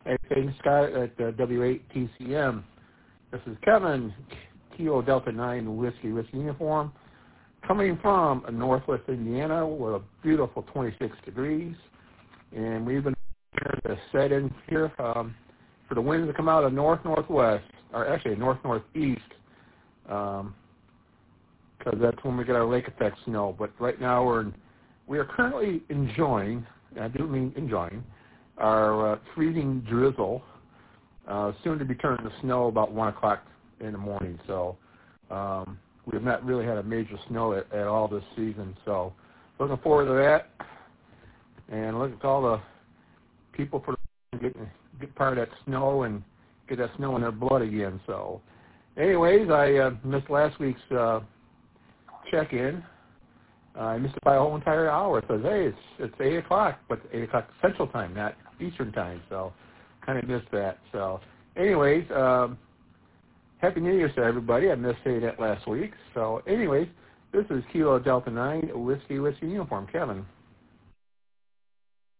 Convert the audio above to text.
Hey, Scott at W8TCM. This is Kevin, Kilo Delta 9 Whiskey Uniform, coming from Northwest Indiana with a beautiful 26 degrees. And we've been here to set in here for the winds to come out of north-northwest, or actually north-northeast, because that's when we get our lake effect snow. But right now we are currently enjoying, and I do mean enjoying, our freezing drizzle, soon to be turned to snow about 1 o'clock in the morning. So we have not really had a major snow at all this season. So looking forward to that, and look at all the people for get part of that snow and get that snow in their blood again. So anyways, I missed last week's check-in. I missed it by a whole entire hour. It says, hey, it's 8 o'clock, but 8 o'clock Central Time, not Eastern Time. So kind of missed that. So anyways, Happy New Year to everybody. I missed saying that last week. So anyways, this is Kilo Delta 9 Whiskey Uniform. Kevin.